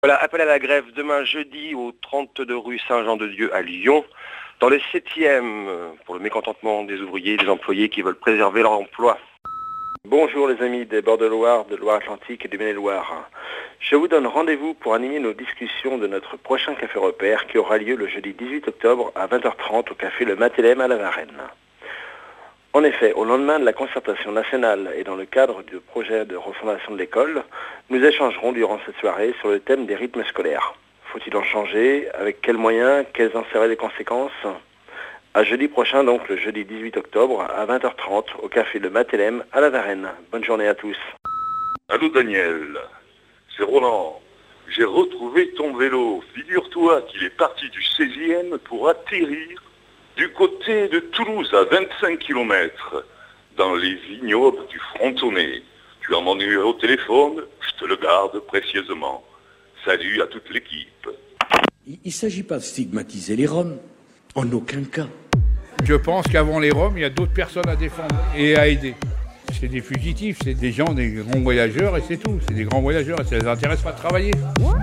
Voilà, appel à la grève demain jeudi au 32 rue Saint-Jean-de-Dieu à Lyon, dans le 7e, pour le mécontentement des ouvriers et des employés qui veulent préserver leur emploi. Bonjour les amis des bords de Loire, de Loire-Atlantique et de Maine-et-Loire. Je vous donne rendez-vous pour animer nos discussions de notre prochain café repère qui aura lieu le jeudi 18 octobre à 20h30 au café Le Matélème à la Varenne. En effet, au lendemain de la concertation nationale et dans le cadre du projet de refondation de l'école, nous échangerons durant cette soirée sur le thème des rythmes scolaires. Faut-il en changer? Avec quels moyens? Quelles en seraient les conséquences? À jeudi prochain, donc le jeudi 18 octobre à 20h30 au café Le Matélème à la Varenne. Bonne journée à tous. Allô Daniel, c'est Roland. J'ai retrouvé ton vélo. Figure-toi qu'il est parti du 16e pour atterrir du côté de Toulouse à 25 km, dans les vignobles du Frontonnet. Tu as mon numéro de téléphone, je te le garde précieusement. Salut à toute l'équipe. Il ne s'agit pas de stigmatiser les Roms, en aucun cas. Je pense qu'avant les Roms, il y a d'autres personnes à défendre et à aider. C'est des fugitifs, c'est des gens, des grands voyageurs et c'est tout. C'est des grands voyageurs et ça ne les intéresse pas de travailler.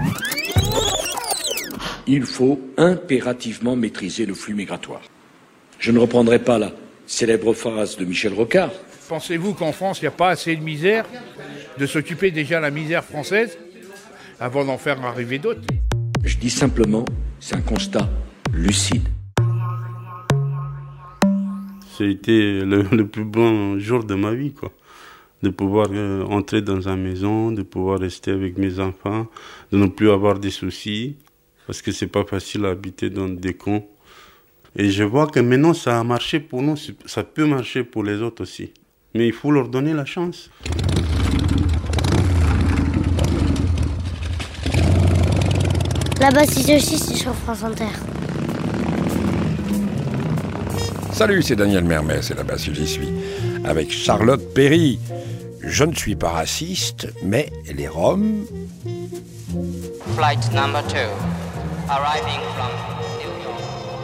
Il faut impérativement maîtriser le flux migratoire. Je ne reprendrai pas la célèbre phrase de Michel Rocard. Pensez-vous qu'en France, il n'y a pas assez de misère, de s'occuper déjà de la misère française, avant d'en faire arriver d'autres? Je dis simplement, c'est un constat lucide. C'était le plus bon jour de ma vie, quoi. De pouvoir entrer dans une maison, de pouvoir rester avec mes enfants, de ne plus avoir des soucis, parce que c'est pas facile à habiter dans des cons. Et je vois que maintenant ça a marché pour nous, ça peut marcher pour les autres aussi. Mais il faut leur donner la chance. Là-bas, si je suis, c'est sur France Inter. Salut, c'est Daniel Mermès, et là-bas si j'y suis, avec Charlotte Perry. Je ne suis pas raciste, mais les Roms... Flight number 2, arriving from New York.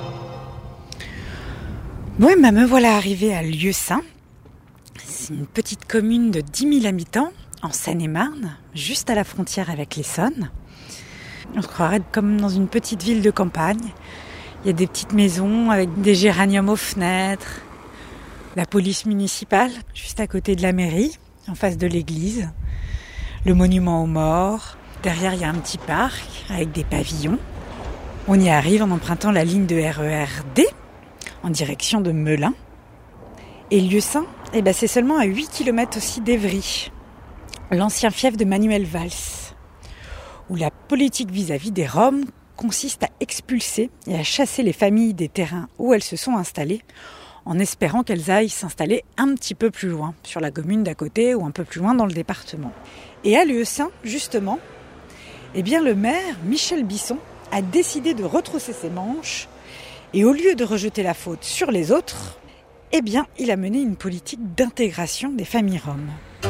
Oui, me voilà arrivée à Lieusaint. C'est une petite commune de 10 000 habitants, en Seine-et-Marne, juste à la frontière avec l'Essonne. On se croirait comme dans une petite ville de campagne. Il y a des petites maisons avec des géraniums aux fenêtres, la police municipale, juste à côté de la mairie, en face de l'église, le monument aux morts. Derrière, il y a un petit parc avec des pavillons. On y arrive en empruntant la ligne de RER D, en direction de Melun. Et Lieusaint, c'est seulement à 8 km aussi d'Évry, l'ancien fief de Manuel Valls, où la politique vis-à-vis des Roms consiste à expulser et à chasser les familles des terrains où elles se sont installées, en espérant qu'elles aillent s'installer un petit peu plus loin, sur la commune d'à côté ou un peu plus loin dans le département. Et à Lieusaint, justement, le maire, Michel Bisson, a décidé de retrousser ses manches et au lieu de rejeter la faute sur les autres, il a mené une politique d'intégration des familles roms.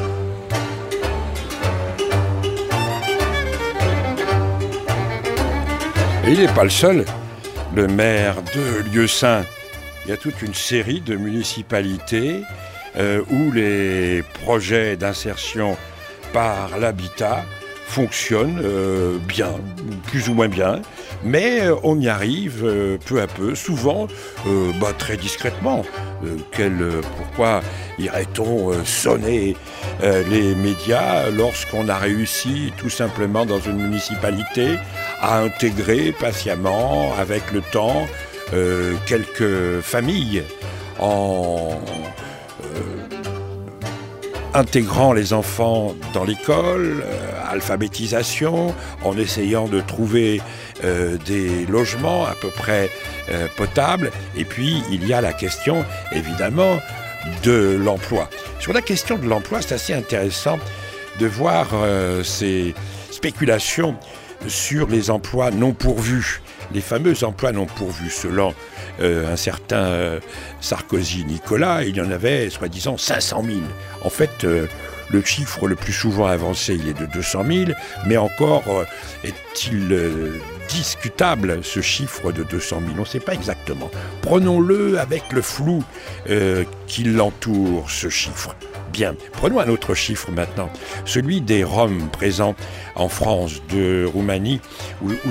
Et il n'est pas le seul, le maire de Lieusaint. Il y a toute une série de municipalités où les projets d'insertion par l'habitat fonctionnent bien, plus ou moins bien, mais on y arrive peu à peu, souvent très discrètement. Pourquoi irait-on sonner les médias lorsqu'on a réussi tout simplement dans une municipalité à intégrer patiemment, avec le temps, quelques familles en intégrant les enfants dans l'école, alphabétisation, en essayant de trouver des logements à peu près potables. Et puis, il y a la question, évidemment, de l'emploi. Sur la question de l'emploi, c'est assez intéressant de voir ces spéculations sur les emplois non pourvus, les fameux emplois non pourvus. Selon un certain Sarkozy Nicolas, il y en avait, soi-disant, 500 000. En fait, Le chiffre le plus souvent avancé, il est de 200 000, mais encore est-il discutable, ce chiffre de 200 000 ? On ne sait pas exactement. Prenons-le avec le flou qui l'entoure, ce chiffre. Bien, prenons un autre chiffre maintenant, celui des Roms présents en France, de Roumanie ou